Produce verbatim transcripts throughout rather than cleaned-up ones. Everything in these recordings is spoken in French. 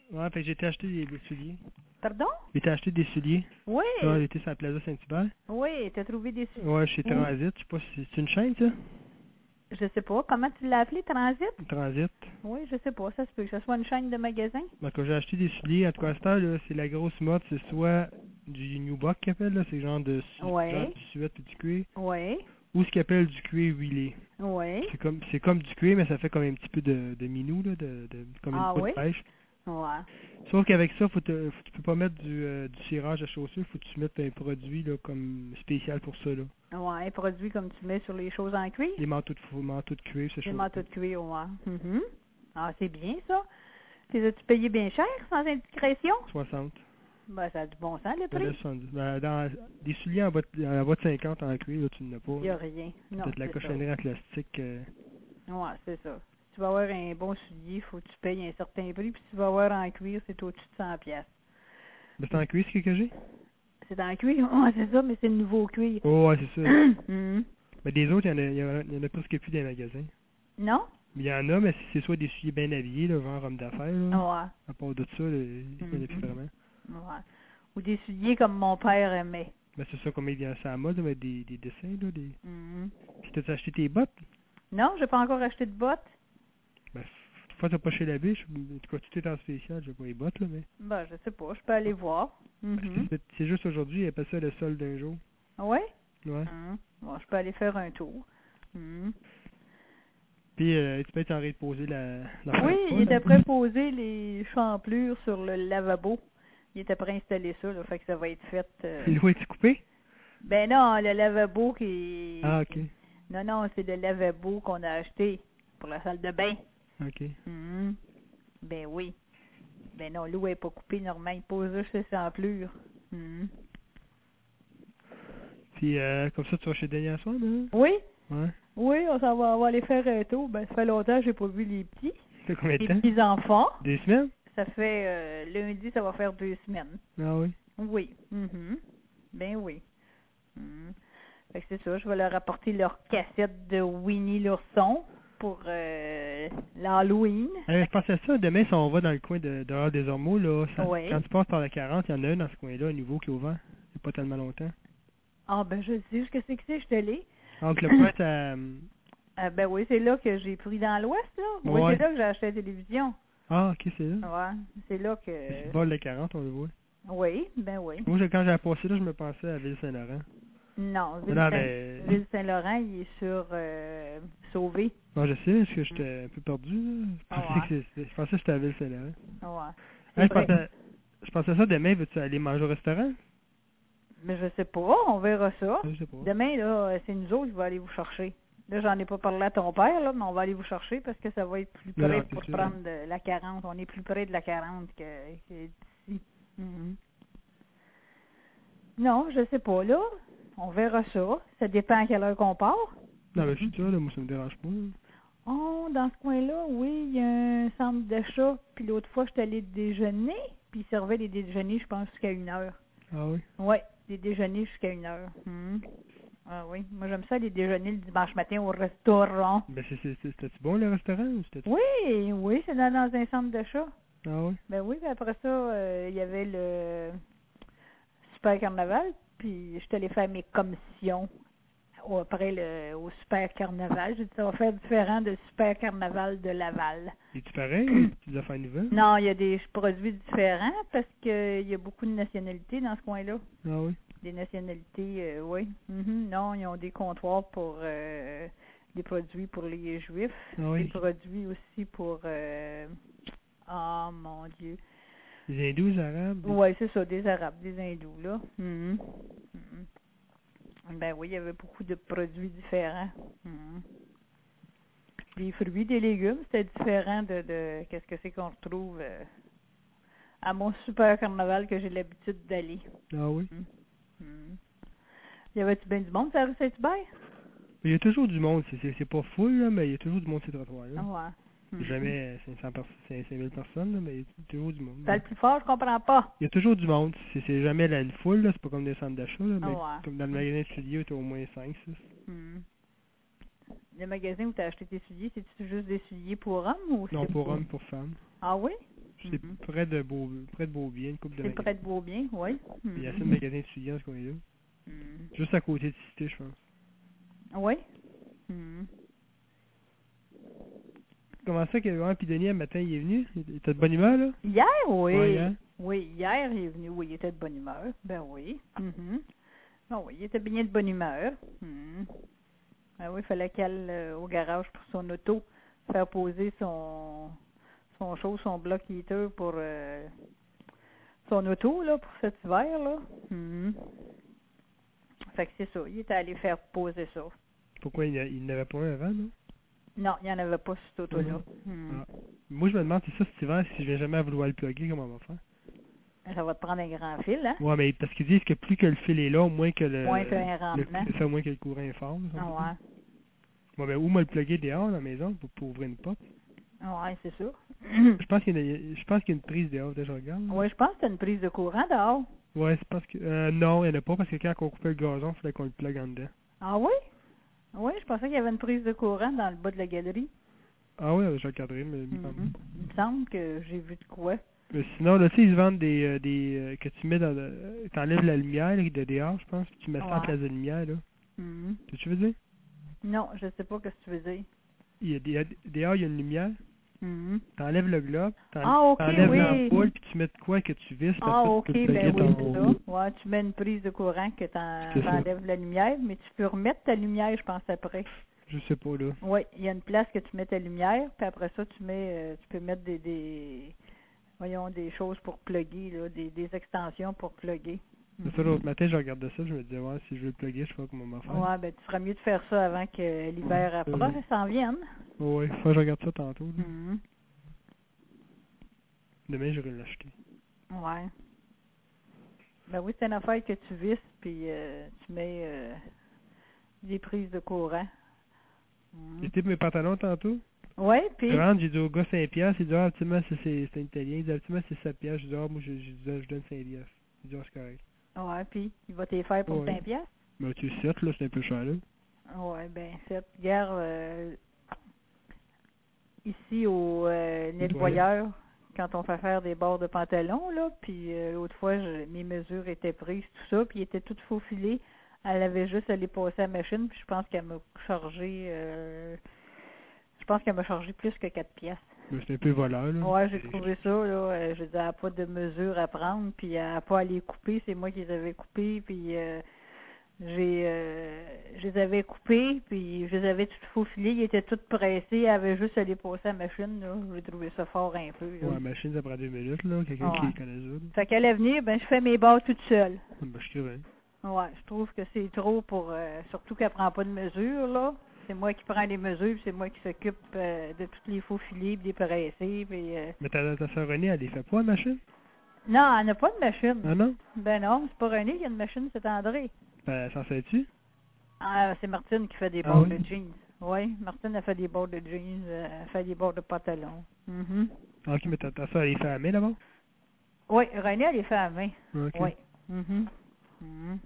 Ouais, fait que j'ai été acheter des, des souliers. Pardon? J'ai été acheter des souliers. Oui. Ouais, j'ai été sur la Plaza Saint-Hubert. Oui, t'as trouvé des souliers. Ouais, chez Où? Transit. Je sais pas si c'est une chaîne, ça? Je sais pas. Comment tu l'as appelé, Transit? Transit. Oui, je sais pas. Ça se peut que ce soit une chaîne de magasins. Donc, quand j'ai acheté des souliers, en tout cas, à cette heure, là, c'est la grosse mode. C'est soit du New Buck qu'ils appellent, là. C'est genre de, su- Ouais. genre du suède et du cuir. Oui. Ou ce qu'ils appellent du cuir huilé. Oui. C'est comme, c'est comme du cuir, mais ça fait comme un petit peu de, de minou, là, de, de, comme une Ah peau oui? de pêche. Ouais. Sauf qu'avec ça, faut te, faut, tu peux pas mettre du, euh, du cirage à chaussures, faut que tu mettes un produit là, comme spécial pour ça. Là. Ouais, un produit comme tu mets sur les choses en cuir. Les manteaux de, fou- manteaux de cuir, ces Les choses. manteaux de cuir, ouais. Mhm. Ah, c'est bien ça. Les as-tu payé bien cher, sans indiscrétion? soixante. Ben, ça a du bon sens, le Ben, là, prix. soixante-dix. Ben, dans des souliers en bas de, en bas de cinquante en cuir, là, tu n'en as pas. Il n'y a rien. Non, Peut-être de la c'est ça. cochonnerie en plastique. Euh... Ouais, c'est ça. Si tu vas avoir un bon soulier, il faut que tu payes un certain prix. Puis si tu vas avoir en cuir, c'est au-dessus de cent piastres. Ben, c'est en cuir, ce que j'ai? C'est en cuir? Ouais, c'est ça, mais c'est le nouveau cuir. Oh, ouais, c'est ça. Mhm. Ben, des autres, il y en a, il y en a, il y en a presque plus dans les magasins. Non? Mais il y en a, mais c'est soit des souliers bien habillés, là, genre homme d'affaires. Là. Ouais. À part de ça, là, il n'y en a plus Mhm. vraiment. Ouais. Ou des souliers comme mon père aimait. Ben, c'est ça, comme il vient à la mode, mais des, des dessins, là. Des... Mhm. Puis t'as acheté tes bottes? Non, j'ai pas encore acheté de bottes. Ben, fois t'as pas chez la biche, en tout cas, tout est en spécial, j'ai pas les bottes, là, mais... Ben, je sais pas, je peux aller voir. Parce que Mhm. c'est c'est juste aujourd'hui, il appelle ça le solde d'un jour. Ouais? Ouais. Mhm. Bon, je peux aller faire un tour. Mhm. Puis, euh, tu peux être en train de poser la... la Oui, fin de il était là. prêt à poser les champlures sur le lavabo. Il était prêt à installer ça, là, fait que ça va être fait. euh, L'eau est coupée? Ben non, le lavabo qui... Ah, ok. Non, non, c'est le lavabo qu'on a acheté pour la salle de bain. Ok. Mhm. Ben oui. Ben non, l'eau est pas coupée, normalement, il pose juste ses champlures. Mhm. Puis, euh, comme ça, tu vas chez Denis à soir, là? Oui, Ouais. oui, on s'en va, on va aller faire un tour. Ben, ça fait longtemps que j'ai pas vu les petits. Ça fait combien de Les temps? petits enfants. Deux semaines? Ça fait euh, lundi, ça va faire deux semaines. Ah oui. Oui. Mhm. Ben oui. Mhm. Fait que c'est ça, je vais leur apporter leur cassette de Winnie l'ourson pour euh, l'Halloween. Euh, je pensais à ça, demain, si on va dans le coin de dehors des Ormeaux, là, ça- Oui. quand tu passes par la quarante, il y en a un dans ce coin-là, un nouveau qui est ouvert. Il n'y a pas tellement longtemps. Ah ben je sais ce que c'est que c'est, je te l'ai. Donc, le point, ça... Ah ben oui, c'est là que j'ai pris dans l'Ouest, là. Oui, Ouais. c'est là que j'ai acheté la télévision. Ah, ok, c'est là. Ouais, c'est là C'est le que... bol de quarante, on le voit. Oui, ben oui. Moi, je- quand j'ai passé là, je me pensais à Ville-Saint-Laurent. Non, Non, Ville-Saint- mais... Ville-Saint-Laurent, il est sur euh, Sauvé. Non, je sais, parce que j'étais un peu perdu, là. Je Ah pensais ouais. que c'était- je pensais que j'étais à Ville-Saint-Laurent. Ouais. Ah, je vrai. pensais... Je pensais ça, demain, veux-tu aller manger au restaurant? Mais je sais pas, on verra ça. Je sais pas. Demain, là, c'est nous autres qui va aller vous chercher. Là, j'en ai pas parlé à ton père, là, mais on va aller vous chercher parce que ça va être plus Non, près non, c'est pour sûr. prendre de la quarante. On est plus près de la quarante que, que d'ici. Mhm. Non, je sais pas, là. On verra ça. Ça dépend à quelle heure qu'on part. Non, mais je suis sûr, là, moi, ça me dérange pas. là. Oh, dans ce coin-là, oui, il y a un centre d'achat. Puis l'autre fois, je suis allée déjeuner, puis ils servaient des déjeuners, je pense, jusqu'à une heure. Ah oui? Oui, des déjeuners jusqu'à une heure. Mhm. Ah oui, moi j'aime ça, les déjeuners le dimanche matin au restaurant. Ben, c'est, c'est, c'est- c'était-tu bon, le restaurant, ou c'était... Oui, oui, c'est dans, dans un centre d'achat. Ah oui? Ben oui, puis après ça, euh, il y avait le Super Carnaval, puis je suis allée faire mes commissions au- après le au Super Carnaval. J'ai dit, ça va faire différent de Super Carnaval de Laval. Es-tu pareil? Tu dois faire une nouvelle? Non, il y a des produits différents parce qu'il y a beaucoup de nationalités dans ce coin-là. Ah oui? Des nationalités, euh, oui. Mhm. Non, ils ont des comptoirs pour euh, des produits pour les Juifs, Ah oui? des produits aussi pour... Euh, oh mon Dieu. Les hindous, les arabes? des- Oui, c'est ça, des Arabes, des Hindous, là. Mhm. Mhm. Ben oui, il y avait beaucoup de produits différents. Mhm. Des fruits, des légumes, c'était différent de, de qu'est-ce que c'est qu'on retrouve euh, à mon super carnaval que j'ai l'habitude d'aller. Ah oui? Mhm. Mhm. Y avait-tu bien du monde, ça rue Saint-Hubert? Il y a toujours du monde, c'est, c'est, c'est pas full, là, mais il y a toujours du monde sur le trottoir, là. Ah ouais. Mhm. Jamais cinq cents pers- cinq mille personnes, là, mais il y a toujours du monde. Parle plus fort, je comprends pas. Il y a toujours du monde, c'est, c'est jamais la, une foule, là, c'est pas comme des centres d'achat, là, mais Ah ouais. comme dans le magasin de studio, il y a au moins cinq, six. Mhm. Le magasin où tu as acheté tes souliers, c'est-tu juste des souliers pour hommes ou Non, c'est pour hommes, pour femmes. Ah oui? C'est Mhm. près de Beau, près de Beaubien, une coupe de C'est magasins. près de Beaubien, oui. Il y a Mhm. assez de magasins étudiants, ce coin-là. Mhm. Juste à côté de Cité, je pense. Oui. Mhm. Comment ça que ouais, puis Denis, un matin, il est venu? Il était de bonne humeur, là? Hier, oui. Ouais, hein? Oui, hier, il est venu. Oui, il était de bonne humeur. Ben oui. Mhm. Ah oui, il était bien de bonne humeur. Mhm. Ben oui, il fallait qu'elle aille euh, au garage pour son auto, faire poser son son chose, son bloc heater pour euh, son auto, là, pour cet hiver, là. Mhm. Fait que c'est ça. Il était allé faire poser ça. Pourquoi il, il n'avait pas un avant, non? Non, il n'y en avait pas sur cet auto-là. Mhm. Mhm. Ah. Moi, je me demande, c'est ça, cet hiver, si je vais jamais à vouloir le plugger, comment on va faire? Ça va te prendre un grand fil, hein? Ouais, mais parce qu'ils disent que plus que le fil est long, moins que le... Moins qu'un le rendement. c'est ça, moins que le courant est fort. là, Ah ça. ouais. Ouais, ben, où moi le plugger dehors, dans la maison, pour, pour ouvrir une porte? Ah ouais, c'est sûr. Je pense qu'il y, a une- je pense qu'il y a une prise dehors, là, je regarde. là. Oui, je pense que c'est une prise de courant dehors. Ouais, c'est parce que... Euh, non, il n'y en a pas, parce que quand on coupait le gazon, il fallait qu'on le plug en dedans. Ah oui? Oui, je pensais qu'il y avait une prise de courant dans le bas de la galerie. Ah ouais, je regarderai, mais... Mhm. Il me semble que j'ai vu de quoi. Mais sinon, là, tu sais, ils se vendent des... euh, des euh, que tu mets dans le... T'enlèves la lumière, là, de dehors, je pense, puis tu mets ça en Ouais. place de lumière, là. Mhm. Tu tu veux dire? Non, je sais pas ce que tu veux dire. Il y a des, dehors, il y a une lumière, Mhm. t'enlèves le globe, t'en- Ah, ok, t'enlèves oui. l'ampoule, puis tu mets de quoi que tu visses, puis Ah, après, ok, tu peux le ben plugger oui, ton... c'est ça. Ouais, tu mets une prise de courant que t'en- C'est ça. t'enlèves la lumière, mais tu peux remettre ta lumière, je pense, après. Je sais pas, là. Oui, il y a une place que tu mets ta lumière, puis après ça, tu mets, euh, tu peux mettre des, des, voyons, des choses pour plugger, là, des, des extensions pour plugger. C'est ça, l'autre matin, je regardais ça, je me disais, ouais, si je veux le plugger, je sais pas comment on va faire. Ouais, ben tu ferais mieux de faire ça avant que l'hiver approche, Euh. s'en vienne. Ouais, faut que je regarde ça tantôt, là. Mhm. Demain, j'irai l'acheter. Ouais. Ben oui, c'est une affaire que tu visses, puis euh, tu mets euh, des prises de courant. Mhm. J'étais pour mes pantalons tantôt. Ouais, puis... Je rentre, j'ai dit au gars cinq piastres, il dit, ah, absolument, c'est, c'est, c'est un italien. Il dit, absolument, c'est sept piastres. Je dis, ah, moi, je, je, je, je donne cinq piastres. Il dit, ah, c'est correct. Ouais, puis il va t'y faire pour Ouais. cinq piastres. Mais tu sept, là, c'est un peu cher, là. Ouais, ben cette guerre euh, ici au euh, nettoyeur, quand on fait faire des bords de pantalon, là, puis euh, l'autre fois, je- mes mesures étaient prises, tout ça, puis il était tout faufilé. Elle avait juste à les passer à la machine, puis je pense qu'elle m'a chargé, euh, je pense qu'elle m'a chargé plus que quatre piastres. Mais c'est un peu voleur, là. Ouais, j'ai trouvé ça, là, euh, je dis, elle n'a pas de mesure à prendre, puis elle n'a pas à les couper, c'est moi qui les avais coupés, puis euh, j'ai, euh, je les avais coupés, puis je les avais tout faufilés, ils étaient tous pressés, elle avait juste à les passer à la machine, là, j'ai trouvé ça fort un peu, là. Ouais, la machine, ça prend deux minutes, là. Quelqu'un Ouais. qui connaît ça, là. Fait qu'à l'avenir, ben, je fais mes bords toute seule. Ben, je crée Ouais, je trouve que c'est trop pour, euh, surtout qu'elle prend pas de mesure, là. C'est moi qui prends les mesures, puis c'est moi qui s'occupe euh, de tous les faux filets, puis des pressés, puis... euh, Mais ta, ta soeur Renée, elle les fait pas, la machine? Non, elle n'a pas de machine. Ah non? Ben non, c'est pas René qui a une machine, c'est André. Ben, s'en sais-tu? Ah, c'est Martine qui fait des Ah bords oui? de jeans. Oui, Martine a fait des bords de jeans, euh, elle fait des bords de pantalon. Mhm. Ah, ok, mais ta, ta soeur, elle les fait à la main, d'abord? Oui, René, elle les fait à la main. Ok. Oui. Mhm. Mhm.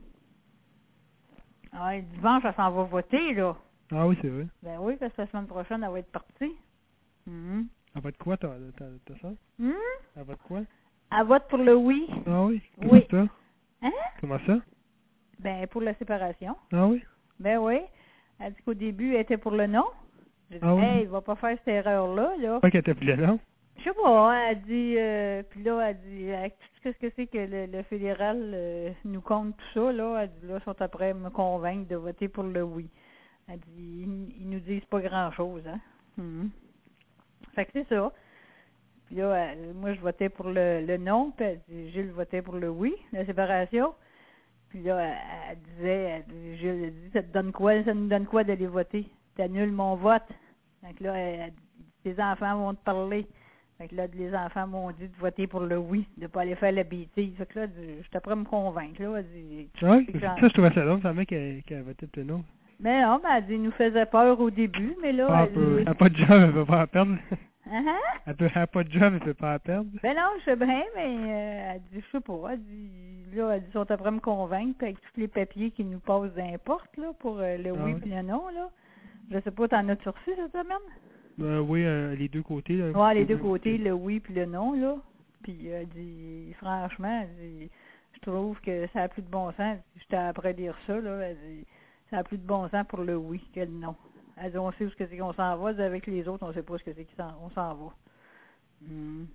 Ah, dimanche, elle s'en va voter, là. Ah oui, c'est vrai. Ben oui, parce que la semaine prochaine, elle va être partie. Mhm. Elle vote quoi, ta, ta, ta soeur? Hmm? Elle vote quoi? Elle vote pour le oui. Ah oui? Oui. Comment ça? Hein? Comment ça? Ben, pour la séparation. Ah oui? Ben oui. Elle dit qu'au début, elle était pour le non. J'ai dit, Ah oui? hey, il va pas faire cette erreur-là, là. Pas qu'elle était plus là, non? Je sais pas, elle dit, euh, puis là, elle dit, avec tout ce que c'est que le, le fédéral euh, nous compte tout ça, là, elle dit, là, ils sont après à me convaincre de voter pour le oui. Elle dit, ils, ils nous disent pas grand-chose, hein. Mhm. Fait que c'est ça. Puis là, elle- moi, je votais pour le, le non, puis elle dit, Gilles votait pour le oui, la séparation. Puis là, elle, elle disait, elle dit, Gilles, elle dit, ça te donne quoi, ça nous donne quoi d'aller voter? T'annules mon vote. Fait que là, elle, elle dit, tes enfants vont te parler. Fait que là, les enfants m'ont dit de voter pour le oui, de pas aller faire la bêtise. Fait que là, je suis après me convaincre, là. Elle dit, Ouais, c'est ça, genre- je trouvais ça drôle, ça mec qu'elle qu'elle votait pour le non. mais non, mais elle dit, il nous faisait peur au début, mais là, Ah, elle elle peut, dit, elle a pas de job, elle peut pas en perdre. Hein, hein? Elle peut, elle a pas de job, elle peut pas en perdre. Ben non, je sais bien, mais euh, elle dit, je sais pas, elle dit, là, elle dit, ils sont après me convaincre, puis avec tous les papiers qu'ils nous passent d'importe, là, pour euh, le Ah oui ouais. puis le non, là. Je sais pas, t'en as-tu reçu cette semaine? Euh, oui, euh, les deux côtés. Là. Ouais, les deux côtés, le oui puis le non, là. Puis elle dit, franchement, elle dit, je trouve que ça a plus de bon sens. J'étais après dire ça, là. Elle dit, ça a plus de bon sens pour le oui que le non. Elle dit, on sait où ce que c'est qu'on s'en va. Elle dit, avec les autres, on sait pas ce que c'est qu'on s'en va. Hmm.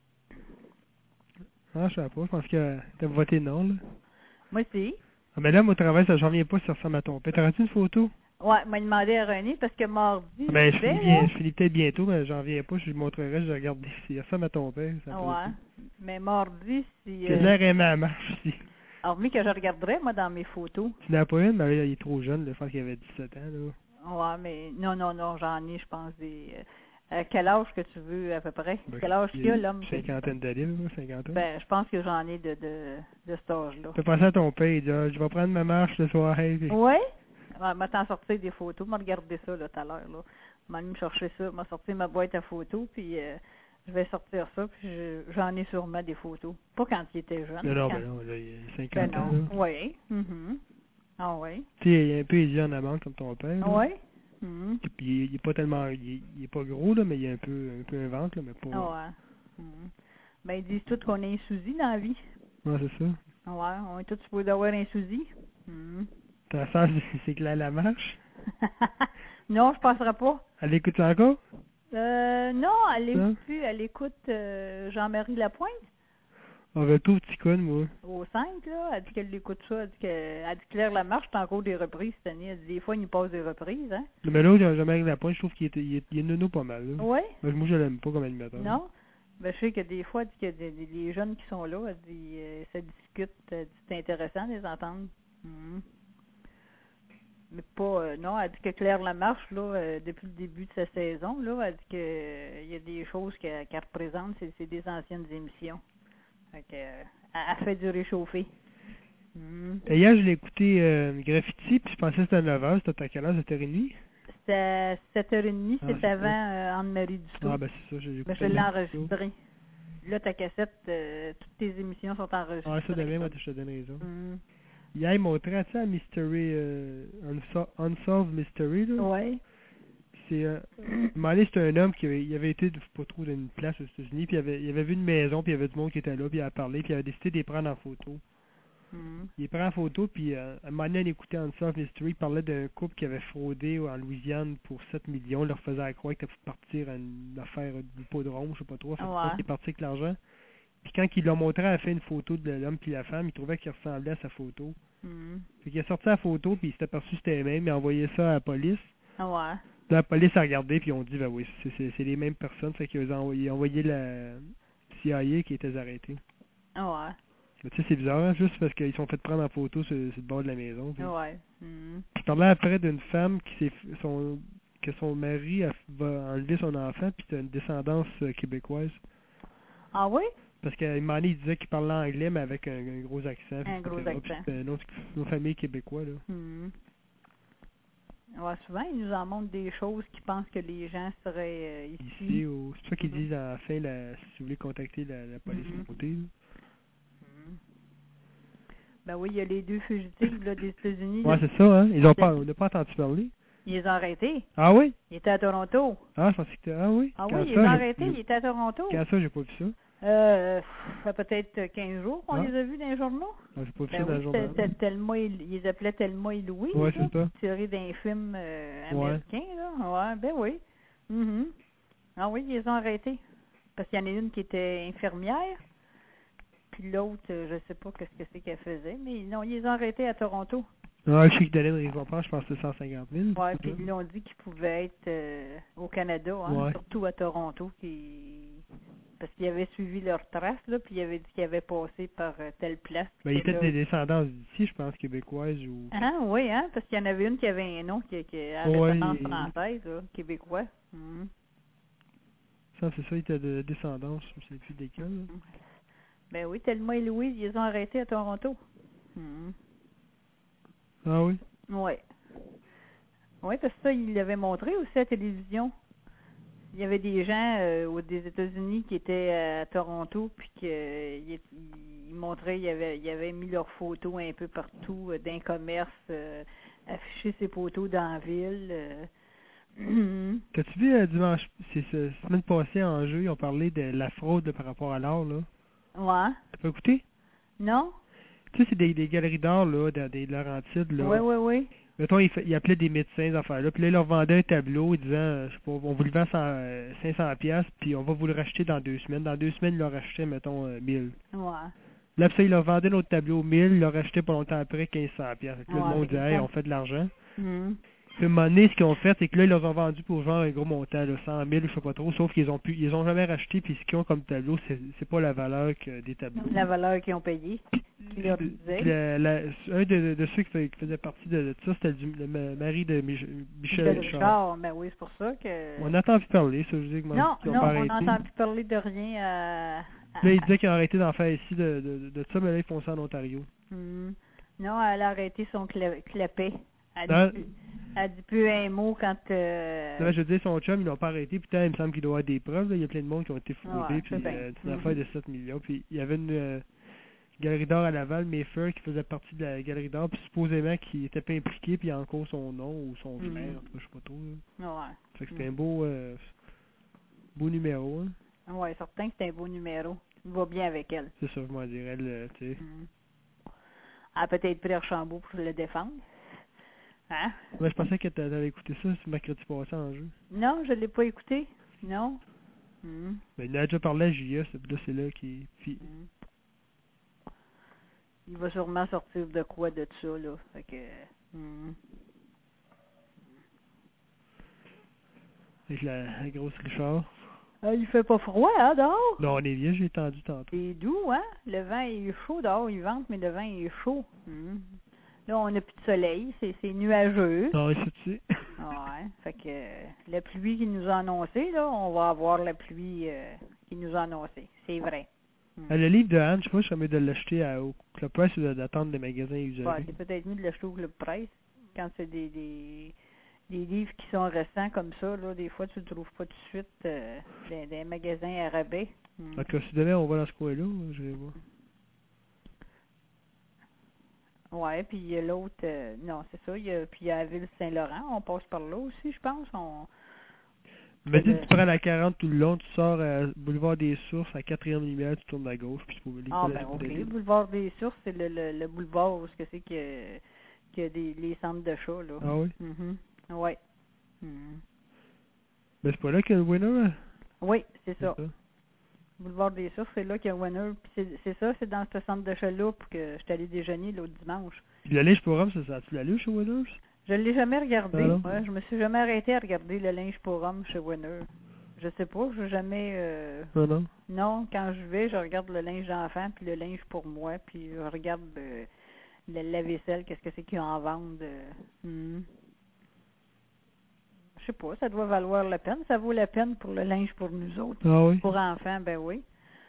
Ah, je sais pas, je pense que t'as voté non, là. Moi, si. Ah, mais là, mon travail, ça, j'en reviens pas si ça ressemble à ton père. T'aurais-tu une photo? Ouais, m'a demandé à René parce que mardi, Ah, ben, je je vais, finis là. bien, je finis peut-être bientôt, mais j'en reviens pas, je lui montrerai, je regarde si ça ressemble à ton père. Ça me Ouais. Mais mardi, si. Il a Euh, l'air aimé à la marche aussi. hormis que je regarderais, moi, dans mes photos. Tu n'as pas une, mais là, il est trop jeune, là, je pense qu'il avait dix-sept ans, là. Ouais, mais non, non, non, j'en ai, je pense, des. Euh, à quel âge que tu veux, à peu près? Ben, Quel âge il qu'il y a, l'homme? cinquantaine d'années, là, cinquante ans. Ben, je pense que j'en ai de, de, de cet âge-là. Fais penser à ton père, il dit, ah, je vais prendre ma marche le soir, hey, puis- Oui? Ouais, m'a t'en sorti des photos, m'a regardé ça, là, tout à l'heure, là. M'a allé me chercher ça, m'a sorti ma boîte à photos, puis euh, je vais sortir ça, puis je- j'en ai sûrement des photos. Pas quand il était jeune. Non, non, quand... ben non, là, il a Ben cinquante ans, là. non. Oui. Mhm. Ah oui. Tu sais, il est un peu les yeux en amande comme ton père, là. Oui. Mhm. Puis il, est- il est pas tellement, il est, il est pas gros, là, mais il est un peu, un peu un ventre, là, mais pas... Ah ouais. Mhm. Ben, ils disent tous qu'on est un souci dans la vie. Ouais, c'est ça. Ah ouais, on est tous supposés avoir un souci. Mhm. Ta sœur, c'est que là, la marche. Non, je passerai pas. Elle écoute ça encore? Euh, non, elle Non? écoute plus, elle écoute euh, Jean-Marie Lapointe On va tout petit con, moi. au cinq, là. Elle dit qu'elle écoute ça. Elle dit que, elle dit que Claire Lamarche, c'est encore des reprises cette année. Elle dit des fois, il nous passe des reprises, hein. Mais là, j'ai jamais la pointe, je trouve qu'il est, il est, il est nono pas mal, là. Oui? Mais moi, je l'aime pas comme animateur. Non? Ben, je sais que des fois, elle dit que des, des- les jeunes qui sont là, elle dit, euh, ça discute, elle dit, c'est intéressant de les entendre. Mhm. Mais pas, euh, non, elle dit que Claire Lamarche, là, euh, depuis le début de sa saison, là, elle dit que euh, il y a des choses qu'elle qu'elle représente, c'est c'est des anciennes émissions. Fait que, euh, elle, elle fait du réchauffé. Mhm. Et hier, je l'ai écouté euh, Graffiti, puis je pensais que c'était à neuf heures, c'était à quelle heure, sept heures trente? C'était à sept heures trente, Ah, c'est c'est avant euh, Anne-Marie Dussault. Ah, ben c'est ça, j'ai Ben, écouté. je l'ai enregistré. Là, ta cassette, euh, toutes tes émissions sont enregistrées. Ah, ça, demain, moi, je te donne raison. Mhm. Hier, il montrait, tu sais, un Mystery, euh, Unso- Unsolved Mystery, là. Ouais. C'est, euh, Molly, c'était un homme qui avait, il avait été, je sais pas trop, dans une place aux États-Unis, puis il avait, il avait vu une maison, puis il y avait du monde qui était là, puis il a parlé, puis il avait décidé de les prendre en photo. Mhm. Il les prend en photo, puis euh, à un moment donné, on écoutait Unsolved Mystery, il parlait d'un couple qui avait fraudé en Louisiane pour sept millions, il leur faisait croire qu'il était pour partir à une affaire d'hippodrome, je sais pas trop, fait Ouais. qu'il est parti avec l'argent. Puis quand il l'a montré à la fin une photo de l'homme puis la femme, il trouvait qu'il ressemblait à sa photo. Mhm. Fait qu'il a sorti la photo, puis il s'est aperçu que c'était le même, il a envoyé ça à la police. Ouais. La police a regardé, puis ils ont dit, ben oui, c'est, c'est, c'est les mêmes personnes, fait qu'ils ont envoyé, ils ont envoyé la C I A qui était arrêtés. Ouais. Mais tu sais, c'est bizarre, hein, juste parce qu'ils sont fait prendre en photo sur, sur le bord de la maison. Puis... Ouais. Mhm. Je parlais après d'une femme qui s'est f- son que son mari a- va enlever son enfant, puis c'est une descendance euh, québécoise. Ah oui? Parce qu'à un moment donné, il disait qu'il parlait anglais, mais avec un, un gros accent. Un gros et cetera. Puis accent. c'était une autre une autre famille québécois, là. Mhm. Ouais, souvent, ils nous en montrent des choses qui pensent que les gens seraient euh, ici. Ici, au... c'est pour ça qu'ils Mhm. disent à la fin, la... si vous voulez contacter la, la police Mhm. de côté. Là. Mhm. Ben oui, il y a les deux fugitifs là, des États-Unis. Ouais, là. c'est ça, hein. Ils ont pas, on n'a pas entendu parler. Ils les ont arrêtés. Ah oui? Ils étaient à Toronto. Ah, je pensais que c'était... Ah oui? Ah Quand oui, ils ça, les ont j'ai- arrêtés. j'ai- Ils étaient à Toronto. Quand ça, j'ai pas vu ça. Euh, ça fait peut-être quinze jours qu'on Ah. les a vus dans les journaux. Ah, j'ai pas vu Ben ça dans oui, le journal. c'était c'était Thelma et, ils les appelaient Thelma et Louis. Ouais, là, c'est ça. tirés d'un film euh, Ouais. américain, là. Ouais, ben oui. Mhm. Ah oui, ils les ont arrêtés. Parce qu'il y en a une qui était infirmière, puis l'autre, euh, je sais pas qu'est-ce que c'est qu'elle faisait, mais non, ils les ont arrêtés à Toronto. Ah, je sais qu'ils donnaient une récompense, je pense que c'était cent cinquante mille. Ouais, c'est puis ça? ils l'ont dit qu'ils pouvaient être euh, au Canada, hein, Ouais. surtout à Toronto, qui parce qu'ils avaient suivi leurs traces, là, puis ils avaient dit qu'ils avaient passé par euh, telle place. Ben, il puis était là- des descendants d'ici, je pense, québécoises ou... Ah oui, hein, parce qu'il y en avait une qui avait un nom qui, qui a Ouais, référence il- française, là, québécois. Mhm. Ça, c'est ça, il était de descendance, je sais plus desquels. là. Ben oui, Thelma et Louise, ils les ont arrêtés à Toronto. Mhm. Ah oui? Oui. Oui, parce que ça, il l'avait montré aussi à la télévision. Il y avait des gens euh, aux- des États-Unis qui étaient à Toronto, puis qu'ils euh, ils montraient, ils avaient, ils avaient mis leurs photos un peu partout, euh, d'un commerce, euh, affiché ses photos dans la ville. euh. Mhm. T'as-tu vu euh, dimanche, c'est ce semaine passée en jeu, ils ont parlé de la fraude là, par rapport à l'or, là. Ouais. T'as pas écouté? Non? Tu sais, c'est des, des galeries d'art, là, dans des Laurentides, là. Oui, oui, oui. Mettons, ils, fa- ils appelaient des médecins, ces affaires-là, puis là, ils leur vendaient un tableau, ils disaient, euh, je sais pas, on vous le vend cent, euh, cinq cents piastres, puis on va vous le racheter dans deux semaines. Dans deux semaines, ils leur rachetaient, mettons, euh, mille. Ouais. Là, puis ça, ils leur vendaient notre tableau mille, ils leur rachetaient pas longtemps après quinze cents piastres. Fait que là, le Ouais, monde mais disait, hey, ça- on fait de l'argent. Mhm. Puis à un moment donné, ce qu'ils ont fait, c'est que là, ils leur ont vendu pour genre un gros montant, là, cent mille, je sais pas trop, sauf qu'ils ont pu, ils ont jamais racheté, puis ce qu'ils ont comme tableau, c'est c'est pas la valeur que des tableaux. La valeur qu'ils ont payée. Qu'ils leur Puis disaient. la- la- un de, de ceux qui, fais- qui faisait partie de, de ça, c'était du- le ma- mari de Mich- Michel Michel Richard. Richard, mais oui, c'est pour ça que... On entend plus parler, ça, je veux dire, comment Non, ils ont non, pas on arrêté. n'entend plus parler de rien à... à- Là, ils disaient qu'ils ont arrêté d'en faire ici de, de, de, de ça, mais là, ils font ça en Ontario. Mhm. Non, elle a arrêté son cla- clapet. Elle Hein? dit, plus- elle dit plus un mot quand... euh, Là, je veux dire, son chum, ils l'ont pas arrêté, puis il me semble qu'il doit y avoir des preuves, là. Il y a plein de monde qui ont été fraudés, Ouais, puis c'est bien. euh, c'est une Mhm. affaire de sept millions, puis il y avait une euh, galerie d'art à Laval, Mayfair, qui faisait partie de la galerie d'art, puis supposément qu'il était pas impliqué, puis il y a encore son nom ou son Mhm. frère, en tout cas, je sais pas trop, là. Ouais. Fait que c'était un beau, euh, beau numéro, hein. Ouais, certain que c'est un beau numéro. Il va bien avec elle. C'est ça, moi, je dirais, le, tu sais. Mhm. Elle a peut-être pris Archambault pour le défendre. Hein? Ouais, je pensais que t'a- t'avais écouté ça ce mercredi passé en jeu. Non, je l'ai pas écouté. Non. Mhm. Mais il en a déjà parlé à J A, c'est- là, c'est là qui... Puis, Mhm. Il va sûrement sortir de quoi de ça, là. Fait que... mhm. avec la, la grosse Richard. Ah, il fait pas froid, hein, dehors? Non, on est vieux, j'ai tendu tantôt. C'est doux, hein? Le vent est chaud dehors, il vente, mais le vent est chaud. Mhm. Là, on n'a plus de soleil, c'est c'est nuageux. Non, ici, tu sais. Ouais, fait que euh, la pluie qui nous a annoncé, là, on va avoir la pluie euh, qui nous a annoncé. C'est vrai. Mhm. Ah, le livre de Anne, je sais pas si je mieux de l'acheter à- au Club Price ou de- d'attendre des magasins Ouais, usagés. c'est peut-être mieux de l'acheter au Club Presse quand c'est des, des, des livres qui sont récents comme ça. Là, des fois, tu ne le trouves pas tout de suite euh, dans des magasins à rabais. Mhm. En tout cas, si demain on va dans ce coin-là, je vais voir. Ouais, puis il y a l'autre, euh, non, c'est ça, il y a, puis il y a la ville Saint-Laurent, on passe par là aussi, je pense. On, Mais dis, Euh, tu prends la quarante tout le long, tu sors à Boulevard des Sources, à quatrième lumière, tu tournes à gauche, puis tu peux les ah, collèges ben, pour ok, des livres. boulevard des Sources, c'est le, le, le boulevard où ce que c'est que, que des, les centres de chat, là. Ah oui? Mhm. Ouais. Mhm. Mais c'est pas là qu'il y a le winner, hein? Oui, c'est ça. C'est ça. Boulevard des Sources, c'est là qu'il y a Winner. Puis c'est, c'est ça, c'est dans ce centre de chat-là pour que je suis allée déjeuner l'autre dimanche. Puis le linge pour homme, ça, ça tu l'as lu chez Winners? Je l'ai jamais regardé. Ah non? Ouais, je me suis jamais arrêtée à regarder le linge pour homme chez Winner. Je sais pas, je jamais... euh, Non, non. Non, quand je vais, je regarde le linge d'enfant, puis le linge pour moi, puis je regarde euh, le lave-vaisselle, qu'est-ce que c'est qu'ils en vendent. euh, hmm. Je sais pas, ça doit valoir la peine. Ça vaut la peine pour le linge pour nous autres. Ah oui? Pour enfants, ben oui.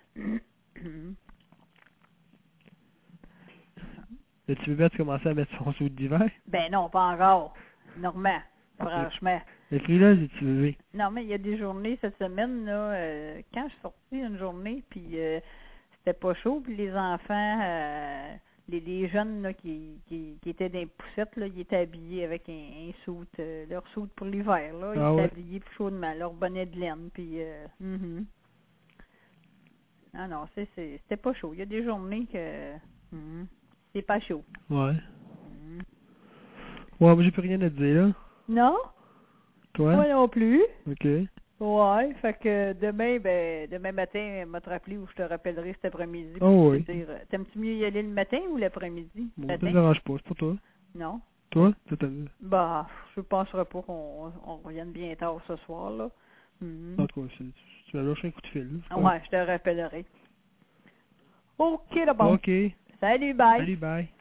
Là, tu veux bien commencer à mettre son saut d'hiver? Ben non, pas encore. Normand, franchement. Le prix là, tu veux. Non, mais il y a des journées cette semaine, là, euh, quand je suis sortie une journée, puis euh, c'était pas chaud, puis les enfants, euh, les, les jeunes là, qui, qui, qui étaient dans les poussettes, là, ils étaient habillés avec un, un soute, euh, leur soute pour l'hiver, là. Ils Ah étaient ouais? habillés plus chaudement, leur bonnet de laine, puis euh, mhm. Ah non, c'est, c'est, c'était pas chaud. Il y a des journées que mhm, c'est pas chaud. Ouais. Mhm. Ouais, moi j'ai plus rien à te dire là. Non? Toi? Moi non plus. Ok. Ouais, fait que demain, ben, demain matin, m'a te rappelé ou je te rappellerai cet après-midi. Oh pour oui. te dire, euh, t'aimes-tu mieux y aller le matin ou l'après-midi? Bon, ça Matin? te dérange pas, c'est pour toi. Non? Toi? Toi, t'as... Bah, je penserais pas qu'on on revienne bien tard ce soir, là. Mhm. En tout cas, c'est- tu vas lâcher un coup de fil. Là. C'est pas- Ouais, je te rappellerai. OK, d'abord. Ok. Salut, bye. Salut, bye.